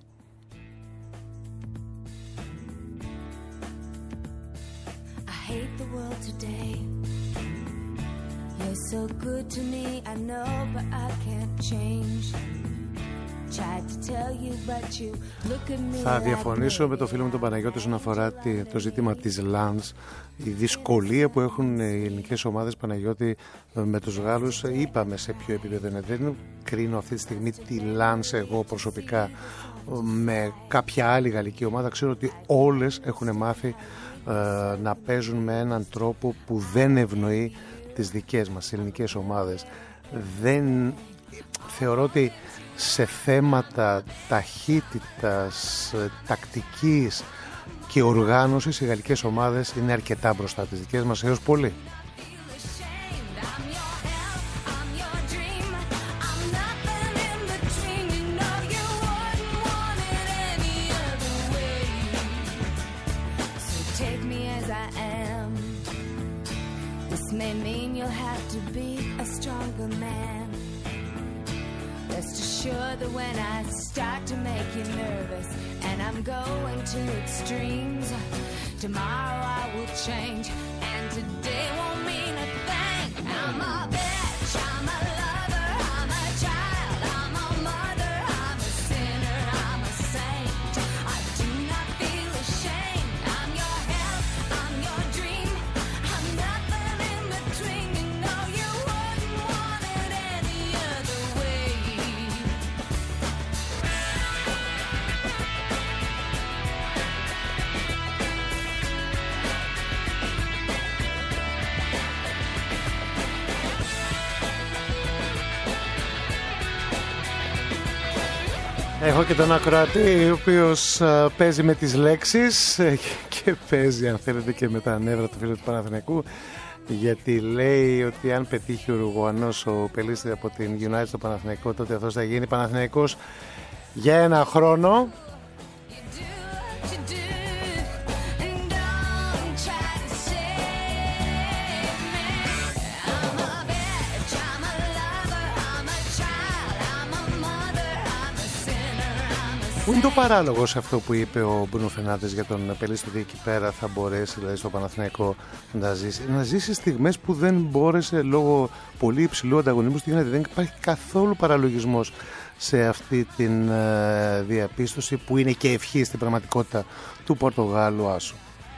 Θα διαφωνήσω με το φίλο μου τον Παναγιώτη όσον αφορά το ζήτημα της Lens, η δυσκολία που έχουν οι ελληνικές ομάδες, Παναγιώτη, με τους Γάλλους. Είπαμε σε ποιο επίπεδο είναι. Δεν κρίνω αυτή τη στιγμή τη Lens εγώ προσωπικά με κάποια άλλη γαλλική ομάδα. Ξέρω ότι όλες έχουν μάθει να παίζουν με έναν τρόπο που δεν ευνοεί τις δικές μας ελληνικές ομάδες. Θεωρώ ότι σε θέματα ταχύτητας, τακτικής και οργάνωσης οι γαλλικές ομάδες είναι αρκετά μπροστά τις δικές μας, έως πολύ. Sure that when I start to make you nervous and I'm going to extremes, tomorrow I will change and today won't mean a thing. I'm a bitch, I'm a lover, I'm a child, I'm a mother, I'm a sinner, I'm a saint. I do not feel ashamed. I'm your hell, I'm your dream, I'm nothing in between. You know you wouldn't want it any other way. Έχω και τον ακροατή, ο οποίος παίζει με τις λέξεις και παίζει, αν θέλετε, και με τα νεύρα του φίλου του Παναθηναϊκού, γιατί λέει ότι αν πετύχει ο Ουρουγουανός ο Πελίστη από την United στο Παναθηναϊκό, τότε αυτός θα γίνει Παναθηναϊκός για ένα χρόνο. Πού είναι το παράλογο σε αυτό που είπε ο Μπρούνο Φερνάντες για τον Πελίστη, ότι εκεί πέρα θα μπορέσει, δηλαδή στο Παναθηναϊκό, να ζήσει στιγμές που δεν μπόρεσε λόγω πολύ υψηλού ανταγωνισμού στη United. Δεν υπάρχει καθόλου παραλογισμός σε αυτή την διαπίστωση που είναι και ευχή στην πραγματικότητα του Πορτογάλου άσου.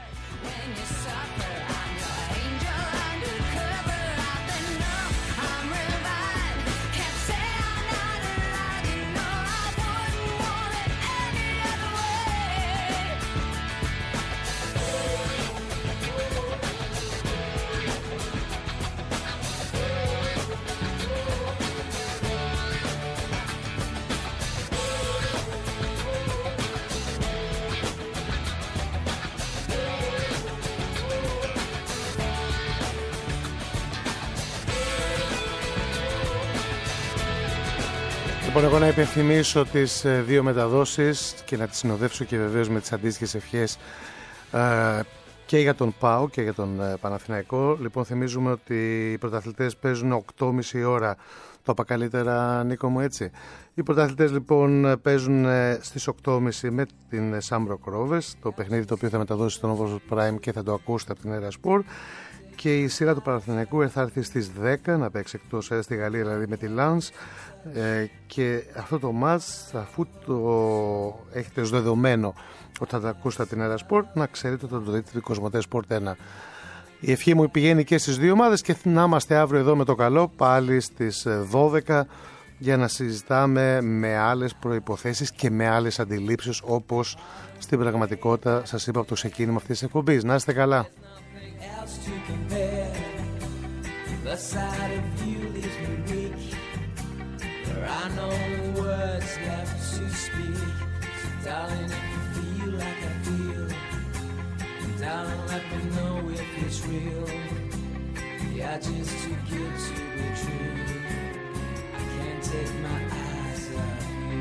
Λοιπόν, εγώ να υπενθυμίσω τις δύο μεταδόσεις και να τις συνοδεύσω και βεβαίως με τις αντίστοιχες ευχές και για τον ΠΑΟ και για τον Παναθηναϊκό. Λοιπόν, θυμίζουμε ότι οι πρωταθλητές παίζουν 8.30 ώρα. Το είπα καλύτερα, Νίκο μου, έτσι? Οι πρωταθλητές λοιπόν παίζουν στις 8.30 με την Shamrock Rovers, το παιχνίδι το οποίο θα μεταδώσει στον Ovo Prime και θα το ακούσετε από την Erasport. Και η σειρά του Παναθηναϊκού θα έρθει στις 10 να παίξει εκτός έδρας στη Γαλλία, δηλαδή με τη Lens. Και αυτό το μάτς, αφού το έχετε ως δεδομένο ότι θα το ακούσετε από την Erasport, να ξέρετε ότι θα το δείτε στην Κοσμοτέ Sport 1. Η ευχή μου πηγαίνει και στις δύο ομάδες και να είμαστε αύριο εδώ με το καλό πάλι στις 12 για να συζητάμε με άλλες προϋποθέσεις και με άλλες αντιλήψεις, όπως στην πραγματικότητα σας είπα από το ξεκίνημα αυτής της εκπομπής. Να είστε καλά. The side of you leaves me weak. There are no words left to speak. So darling, if you feel like I feel, darling, let me know if it's real. You're just too good to be true. I can't take my eyes off you.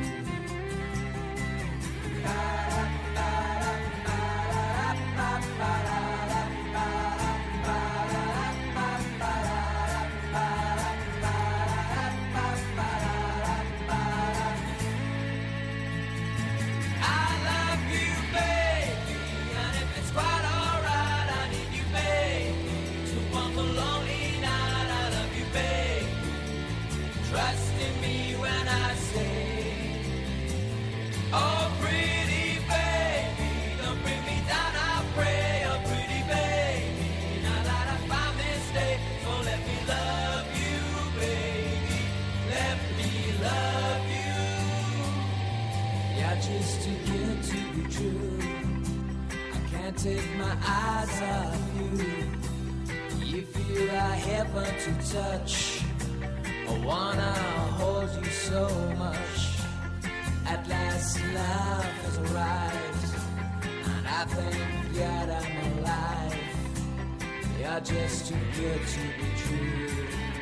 Just too good to be true. I can't take my eyes off you. You feel like heaven to touch. I wanna hold you so much. At last love has arrived, and I thank God I'm alive. You're just too good to be true.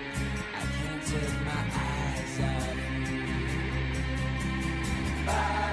I can't take my eyes off you. Bye.